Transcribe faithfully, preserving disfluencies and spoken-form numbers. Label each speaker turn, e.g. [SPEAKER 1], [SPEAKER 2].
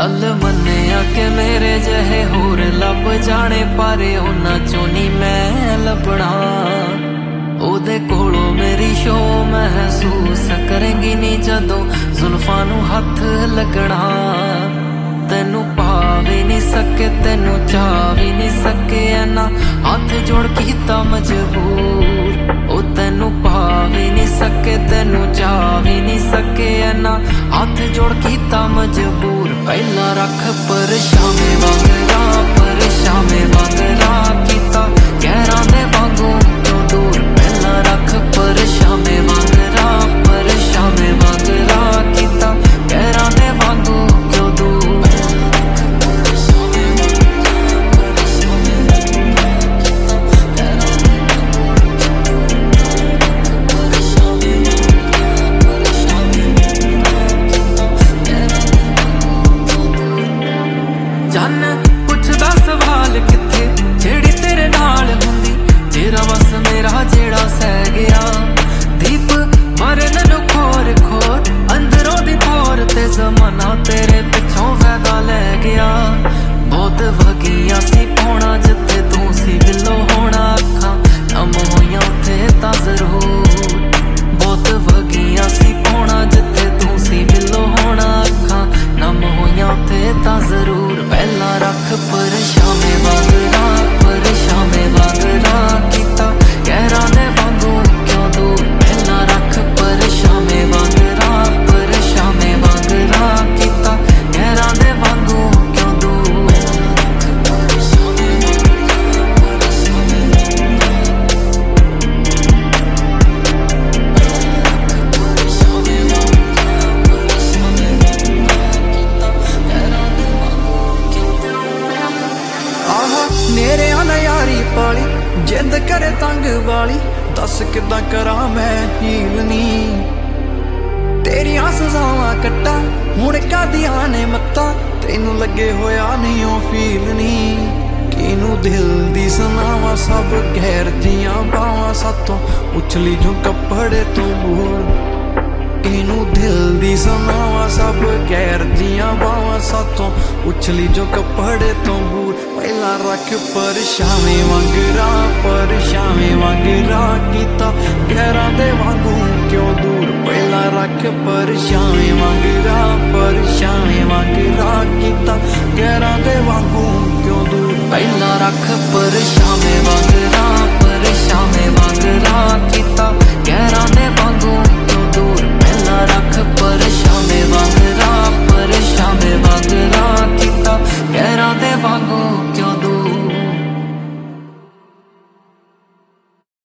[SPEAKER 1] चल मन्निया के मेरे जहे होर लब जाने पर उन्हां चों नी मैं लभना। ओदे कोलों मेरी शो महसूस करेंगी नी जदों जुल्फां नूं हथ लगना। तेनू पा भी नहीं सके तेनू चा भी नहीं सके ना हाथ जोड़ कीता मजबूर। ओ तेनू पा भी नहीं सके तेनू चा भी नहीं सके ना हाथ जोड़ कीता मजबूर। पहला रख परछावें वांगरा परछावें वांगरा कीता गैरां दे वांगू क्यों दूर। पहला रख परछावें वांगरा परछावें वांगरा कीता गैरां दे वांगू क्यों दूर। जान पुछदा सवाल किथे जेड़ी तेरे नाल हुंदी तेरा बस मेरा जेड़ा सह गया। दीप मरे नैनू खोर खोर अंदरों दी भोर ते जमाना तेरे पिछों फैदा लै गया। बहुत वगिया सी पौना जिथे तू सी बिलो होना अखां नम होइयां उथे तां जरूर। बहुत वगिया सी पौना जिथे तू सी बिलो होना अखां नम होइयां उथे तां जरूर। पहला रख परछावें वांगरा परछावें वांगरा कीता गैरां दे वांगू क्यों दूर। पहला रख परछावें वांगरा परछावें वांगरा कीता गैरां दे वांगू क्यों दूर। मेरे आना यारी पाली जिंद करे तंग वाली दस किदां करां मैं हील नी। तेरियां सजावां कट्टा हुण कादियां ने मत्ता तेनू लगे होया नहीं ओ फील नी। किनू दिल दी सुनावां सब गैर दियां बावां सातों उछली जो कपड़े तो बोल। किनू दिल दी सुनावां सब गैर दियां बावां सातों उछली जो कपड़े तो दूर। पहला रख परछावें वांगरा परछावें वांगरा कीता गैरां दे वांगू क्यों दूर। पहला रख परछावें वांगरा परछावें वांगरा